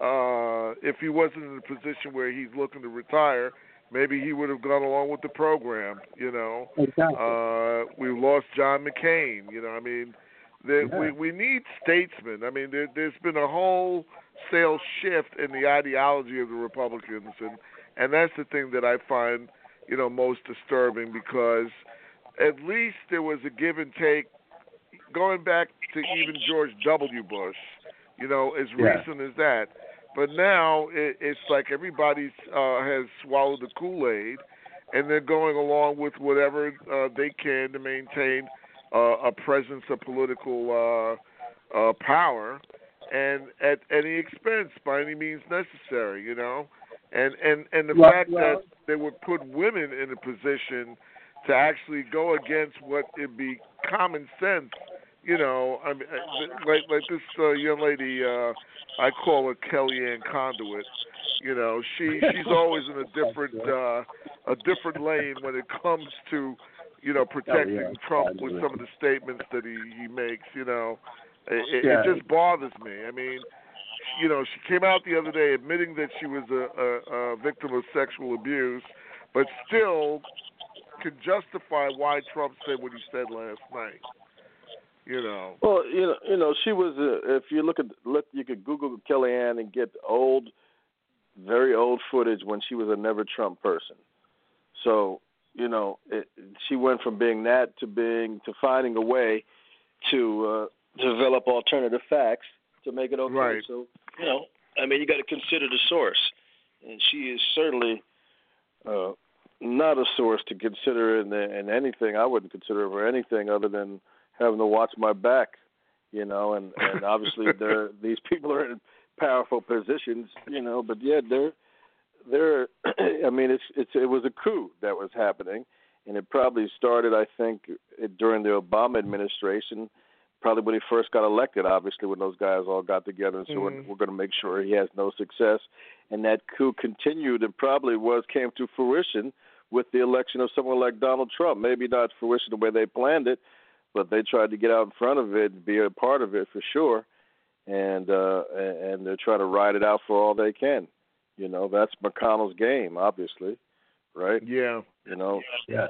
uh, if he wasn't in a position where he's looking to retire, maybe he would have gone along with the program. You know, exactly. uh, we lost John McCain. You know, I mean, there, yeah. we we need statesmen. I mean, there, there's been a whole sale shift in the ideology of the Republicans, and and that's the thing that I find, you know, most disturbing, because at least there was a give and take, going back to even George W. Bush, you know, as Yeah. recent as that. But now it, it's like everybody uh, has swallowed the Kool-Aid, and they're going along with whatever uh, they can to maintain uh, a presence of political uh, uh, power, and at any expense, by any means necessary, you know. And and, and the Well, fact well, that they would put women in a position to actually go against what would be common sense, you know. I mean, like like this uh, young lady, uh, I call her Kellyanne Conduit. You know, she she's always in a different uh, a different lane when it comes to, you know, protecting Oh, yeah. Trump with some of the statements that he, he makes. You know, it, Yeah. it just bothers me. I mean, you know, she came out the other day admitting that she was a, a, a victim of sexual abuse, but still could justify why Trump said what he said last night. You know. Well, you know, you know, she was. Uh, if you look at look, you could Google Kellyanne and get old, very old footage when she was a never Trump person. So, you know, it, she went from being that to being to finding a way to uh, develop alternative facts to make it okay. Right. So, you know, I mean, you got to consider the source, and she is certainly uh, not a source to consider in, the, in anything. I wouldn't consider her for anything other than having to watch my back, you know, and, and obviously they're, these people are in powerful positions, you know, but yeah, they're, they're, I mean, it's, it's, it was a coup that was happening, and it probably started, I think, during the Obama administration, probably when he first got elected, obviously, when those guys all got together and said, Mm-hmm. we're, we're going to make sure he has no success. And that coup continued and probably was came to fruition with the election of someone like Donald Trump. Maybe not fruition the way they planned it, but they tried to get out in front of it and be a part of it for sure. And uh, and they're trying to ride it out for all they can. You know, that's McConnell's game, obviously, right? Yeah. You know. Yeah.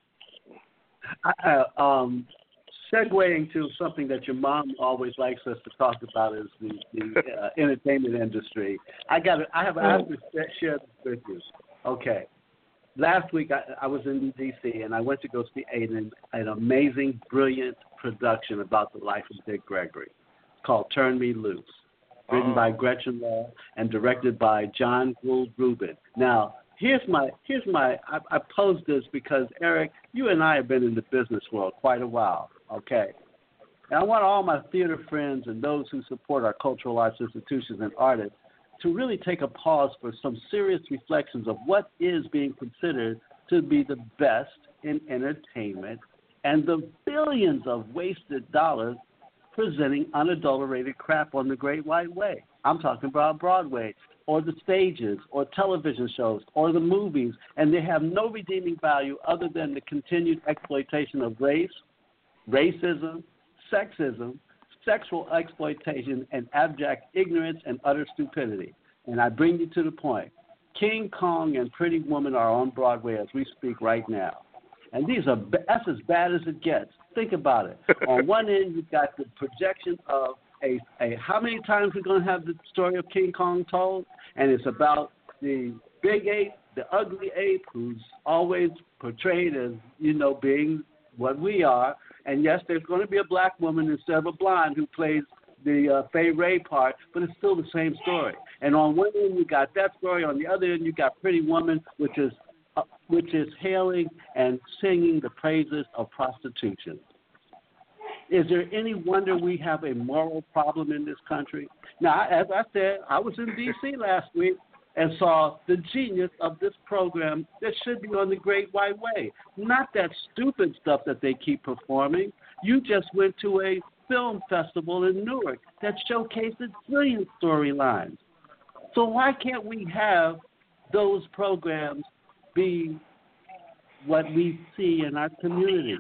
I, uh, um, segueing to something that your mom always likes us to talk about is the, the uh, entertainment industry. I got. I have. I have to share this with you. Okay. Last week I, I was in D C and I went to go see an, an amazing, brilliant production about the life of Dick Gregory called "Turn Me Loose," written Oh. by Gretchen Law and directed by John Gould Rubin. Now, here's my here's my I, I posed this because Eric, you and I have been in the business world quite a while. Okay. And I want all my theater friends and those who support our cultural arts institutions and artists to really take a pause for some serious reflections of what is being considered to be the best in entertainment and the billions of wasted dollars presenting unadulterated crap on the Great White Way. I'm talking about Broadway or the stages or television shows or the movies, and they have no redeeming value other than the continued exploitation of race, racism, sexism, sexual exploitation, and abject ignorance and utter stupidity. And I bring you to the point. King Kong and Pretty Woman are on Broadway as we speak right now. And these are that's as bad as it gets. Think about it. On one end, you've got the projection of a, a how many times we're going to have the story of King Kong told? And it's about the big ape, the ugly ape, who's always portrayed as, you know, being what we are. And yes, there's going to be a black woman instead of a blonde who plays the uh, Fay Ray part, but it's still the same story. And on one end, you got that story. On the other end, you got Pretty Woman, which is uh, which is hailing and singing the praises of prostitution. Is there any wonder we have a moral problem in this country? Now, as I said, I was in D C last week and saw the genius of this program that should be on the Great White Way. Not that stupid stuff that they keep performing. You just went to a film festival in Newark that showcased brilliant storylines. So why can't we have those programs be what we see in our community?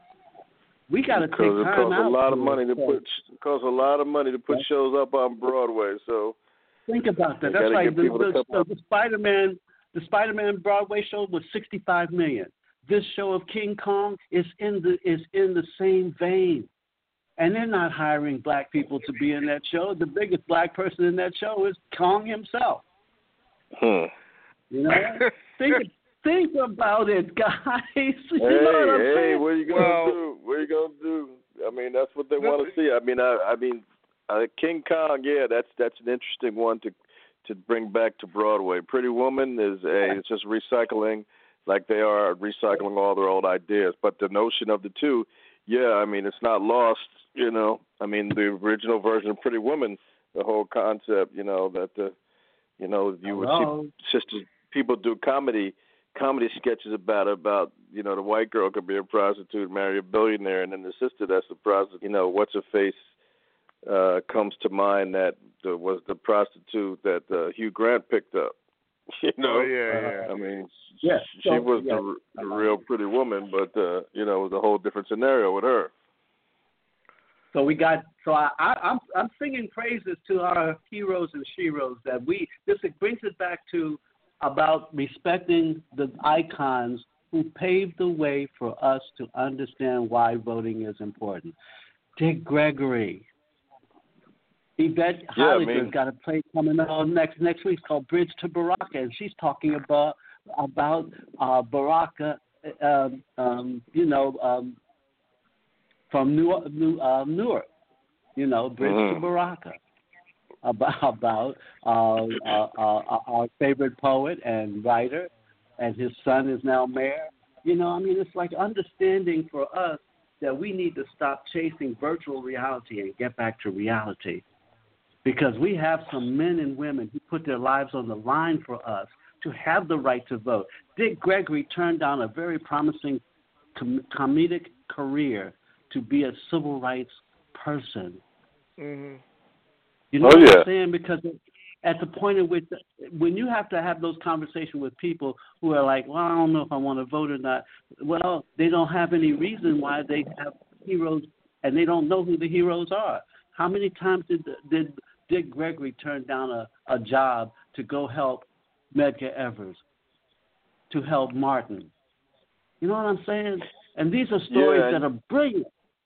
We got to take time out. Because it costs a lot of money to put. It costs a lot of money to put shows up on Broadway. So think about that. That's like the, the, the, the Spider-Man. The Spider-Man Broadway show was sixty-five million dollars. This show of King Kong is in the is in the same vein, and they're not hiring black people to be in that show. The biggest black person in that show is Kong himself. Hmm. You know, think think about it, guys. You hey, know what I'm hey, saying? what are you gonna well, do? What are you gonna do? I mean, that's what they No, want to see. I mean, I, I mean, uh, King Kong. Yeah, that's that's an interesting one to to bring back to Broadway. Pretty Woman is a it's just recycling, like they are recycling all their old ideas. But the notion of the two, yeah, I mean, it's not lost. You know, I mean, the original version of Pretty Woman, the whole concept, you know, that the, you know, you would Hello? see sisters, people do comedy. comedy sketches about about you know the white girl could be a prostitute, marry a billionaire, and then the sister that's the prostitute. You know, what's her face uh, comes to mind that uh, was the prostitute that uh, Hugh Grant picked up. You know, oh, yeah, yeah. I mean, Yeah, she so, was yeah. the, the real Pretty Woman, but uh, you know, it was a whole different scenario with her. So we got. So I, I, I'm I'm singing praises to our heroes and sheroes that we. This it brings it back to about respecting the icons who paved the way for us to understand why voting is important. Dick Gregory. Yvette Yeah, I Holliger's mean- got a play coming on next next week called Bridge to Baraka, and she's talking about about uh, Baraka, um, um, you know, um, from New, New uh, Newark, you know, Bridge Mhm. to Baraka, about about uh, uh, uh, our favorite poet and writer, and his son is now mayor. You know, I mean, it's like understanding for us that we need to stop chasing virtual reality and get back to reality. Because we have some men and women who put their lives on the line for us to have the right to vote. Dick Gregory turned down a very promising com- comedic career to be a civil rights person. Mm-hmm. You know Oh, what yeah. I'm saying? Because at the point in which, when you have to have those conversations with people who are like, well, I don't know if I want to vote or not, well, they don't have any reason why they have heroes, and they don't know who the heroes are. How many times did did Dick Gregory turn down a, a job to go help Medgar Evers, to help Martin? You know what I'm saying? And these are stories Yeah, and- that are brilliant.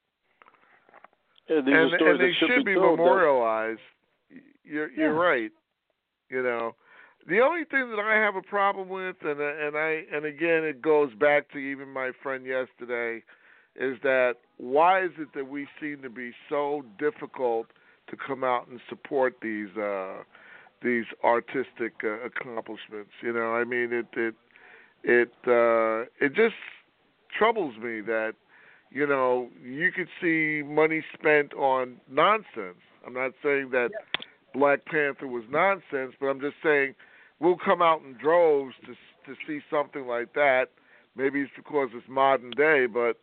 Yeah, these and, are stories and they that should, should be, be told, though. memorialized. You're you're Yeah. right. You know, the only thing that I have a problem with, and and I and again it goes back to even my friend yesterday, is that why is it that we seem to be so difficult to come out and support these uh, these artistic uh, accomplishments? You know, I mean it it it uh, it just troubles me that. You know, you could see money spent on nonsense. I'm not saying that Black Panther was nonsense, but I'm just saying we'll come out in droves to to see something like that. Maybe it's because it's modern day, but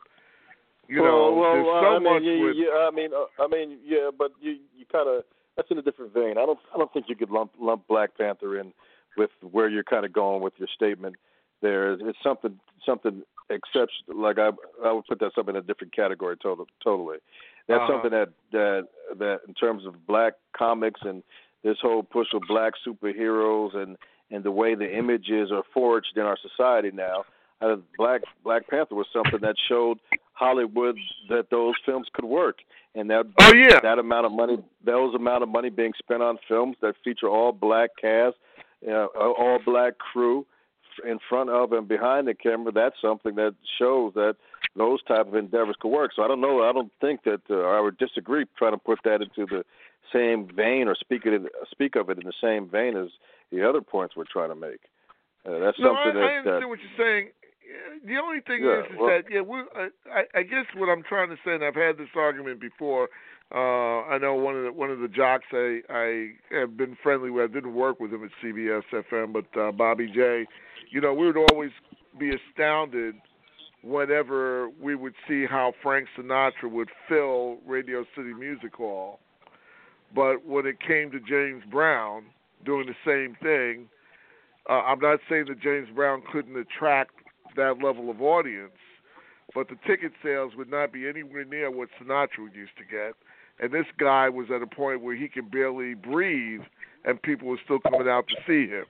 you well, know, well, there's uh, so I mean, much yeah, with. yeah, I mean, uh, I mean, yeah, but you you kind of that's in a different vein. I don't I don't think you could lump lump Black Panther in with where you're kind of going with your statement. There, it's something something exceptional. Like I I would put that something in a different category. Total, totally. That's Uh-huh. something that that that in terms of Black comics and this whole push of Black superheroes and and the way the images are forged in our society now. Uh, Black Black Panther was something that showed Hollywood that those films could work, and that Oh yeah. that amount of money, those amount of money being spent on films that feature all Black cast, you know, all Black crew in front of and behind the camera, that's something that shows that those type of endeavors could work. So I don't know. I don't think that uh, I would disagree trying to put that into the same vein or speak it in, speak of it in the same vein as the other points we're trying to make. Uh, that's No, I, something I that, understand that what you're saying. The only thing Yeah, is, is well- that yeah, we. I, I guess what I'm trying to say, and I've had this argument before. Uh, I know one of the one of the jocks I, I have been friendly with. I didn't work with him at C B S F M, but uh, Bobby J. You know, we would always be astounded whenever we would see how Frank Sinatra would fill Radio City Music Hall. But when it came to James Brown doing the same thing, uh, I'm not saying that James Brown couldn't attract that level of audience, but the ticket sales would not be anywhere near what Sinatra used to get. And this guy was at a point where he could barely breathe, and people were still coming out to see him.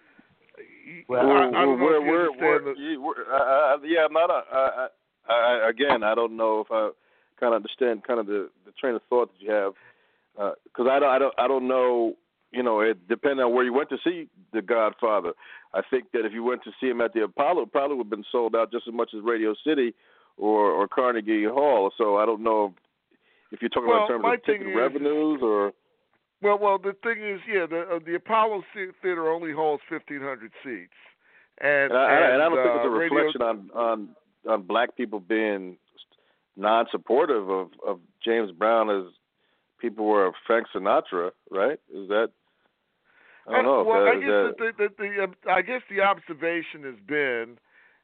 Well, I, I don't know we're, if you we're, understand we're, the, you- we're, uh, uh, yeah, I'm not. A, I, I, I, again, I don't know if I kind of understand kind of the, the train of thought that you have, because I don't, I don't, I don't know. You know, it depending on where you went to see The Godfather. I think that if you went to see him at the Apollo, it probably would have been sold out just as much as Radio City or, or Carnegie Hall. So I don't know If you're talking well, about in my terms of ticket thing is, revenues, or well, well, the thing is, yeah, the uh, the Apollo Theater only holds fifteen hundred seats, and and I, and, and I don't uh, think it's a radio... reflection on, on on black people being non-supportive of, of James Brown as people were of Frank Sinatra, right? Is that? I don't know. Well, that, I guess that, the, the, the, the I guess the observation has been,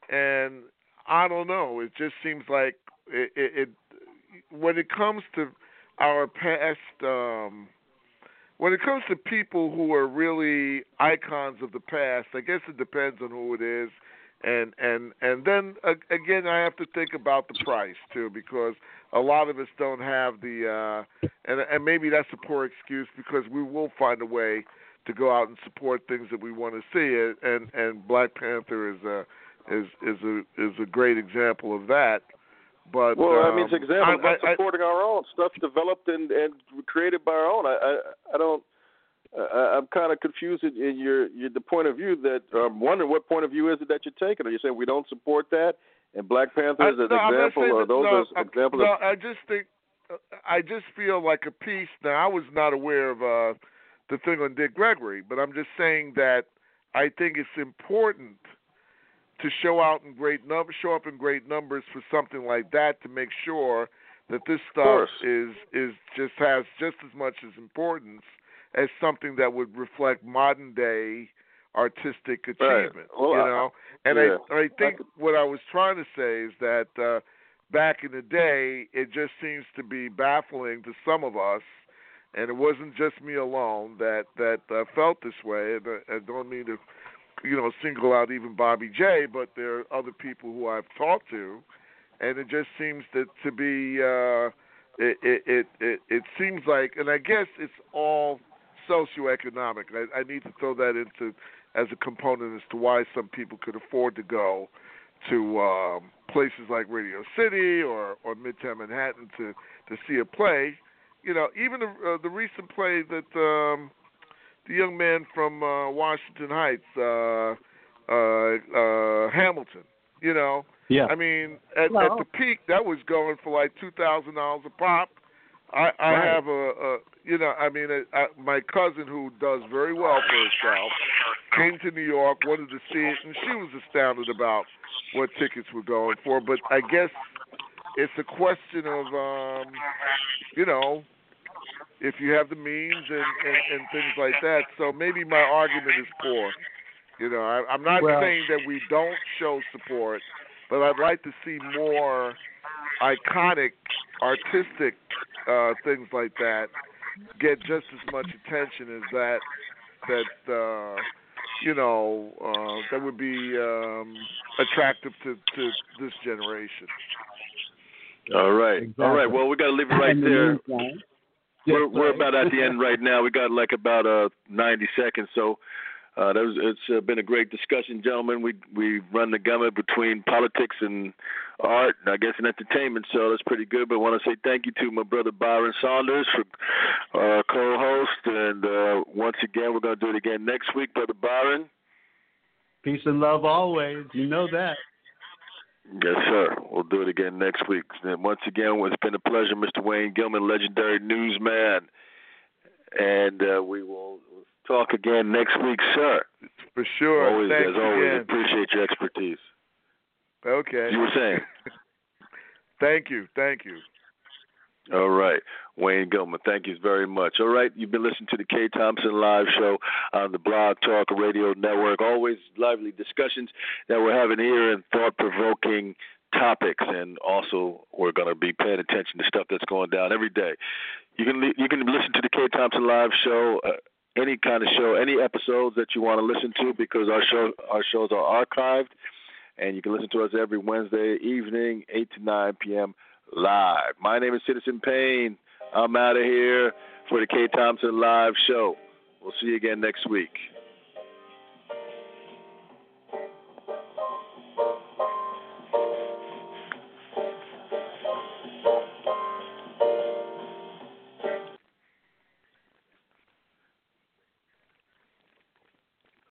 and I don't know. It just seems like it, it, it when it comes to our past, um, when it comes to people who are really icons of the past, I guess it depends on who it is, and and and then uh, again, I have to think about the price too, because a lot of us don't have the, uh, and and maybe that's a poor excuse, because we will find a way to go out and support things that we want to see, and and Black Panther is a is is a is a great example of that. But well, um, I mean, it's an example I, of us supporting I, our own stuff developed and, and created by our own. I I, I don't. I, I'm kind of confused in, in your, your the point of view that I'm wondering what point of view is it that you're taking? Are you saying we don't support that, and Black Panther is an no, example, or that, those no, are examples? No, of... I just think I just feel like a piece. Now, I was not aware of uh, the thing on Dick Gregory, but I'm just saying that I think it's important to show out in great numbers, show up in great numbers for something like that, to make sure that this stuff is is just has just as much as importance as something that would reflect modern day artistic achievement. Right. Well, you know, and yeah. I I think I what I was trying to say is that uh, back in the day, it just seems to be baffling to some of us. And it wasn't just me alone that that uh, felt this way. And I don't mean to, you know, single out even Bobby J, but there are other people who I've talked to, and it just seems that to be. Uh, it, it it it it seems like, and I guess it's all socioeconomic. I, I need to throw that into as a component as to why some people could afford to go to um, places like Radio City or or Midtown Manhattan to to see a play. You know, even the, uh, the recent play that um, the young man from uh, Washington Heights, uh, uh, uh, Hamilton, you know. Yeah. I mean, at, well, at the peak, that was going for like two thousand dollars a pop. I, I right. have a, a, you know, I mean, a, a, my cousin who does very well for herself came to New York, wanted to see it, and she was astounded about what tickets were going for. But I guess it's a question of, um, you know, if you have the means and, and, and things like that. So maybe my argument is poor. You know, I, I'm not well, saying that we don't show support, but I'd like to see more iconic, artistic uh, things like that get just as much attention as that, that uh, you know, uh, that would be um, attractive to, to this generation. All right. Exactly. All right. Well, we got to leave it right there. Meantime, We're, yes, we're about at the end right now. We got like about uh, ninety seconds. So uh, that was, it's uh, been a great discussion, gentlemen. We we run the gamut between politics and art, and I guess and entertainment. So that's pretty good. But I want to say thank you to my brother Byron Saunders for uh, co-host. And uh, once again, we're going to do it again next week, brother Byron. Peace and love always. You know that. Yes, sir. We'll do it again next week. And once again, it's been a pleasure, Mister Wayne Gilman, legendary newsman. And uh, we will talk again next week, sir. For sure. Always, Thanks as always, again. appreciate your expertise. Okay. You were saying? Thank you. Thank you. All right. Wayne Gilman, thank you very much. All right, you've been listening to the Kay Thompson Live Show on the Blog Talk Radio Network. Always lively discussions that we're having here and thought-provoking topics, and also we're going to be paying attention to stuff that's going down every day. You can you can listen to the Kay Thompson Live Show, uh, any kind of show, any episodes that you want to listen to, because our show our shows are archived, and you can listen to us every Wednesday evening, eight to nine p.m. live. My name is Citizen Payne. I'm out of here for the Kay Thompson Live Show. We'll see you again next week.